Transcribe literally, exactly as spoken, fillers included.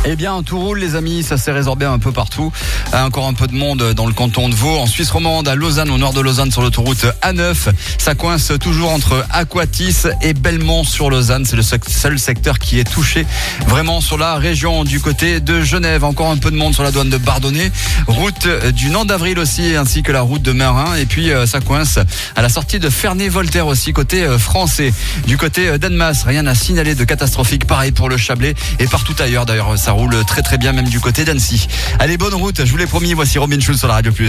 Eh bien, tout roule les amis, ça s'est résorbé un peu partout. Encore un peu de monde dans le canton de Vaud. En Suisse romande, à Lausanne, au nord de Lausanne, sur l'autoroute A neuf. Ça coince toujours entre Aquatis et Belmont sur Lausanne. C'est le seul secteur qui est touché vraiment sur la région du côté de Genève. Encore un peu de monde sur la douane de Bardonnay. Route du Nant d'Avril aussi, ainsi que la route de Merin. Et puis, ça coince à la sortie de Ferney-Voltaire aussi, côté français. Du côté d'Annemasse, rien à signaler de catastrophique. Pareil pour le Chablais et partout ailleurs. D'ailleurs, ça roule très très bien même du côté d'Annecy. Allez, bonne route, je vous l'ai promis, voici Robin Schulz sur la Radio Plus.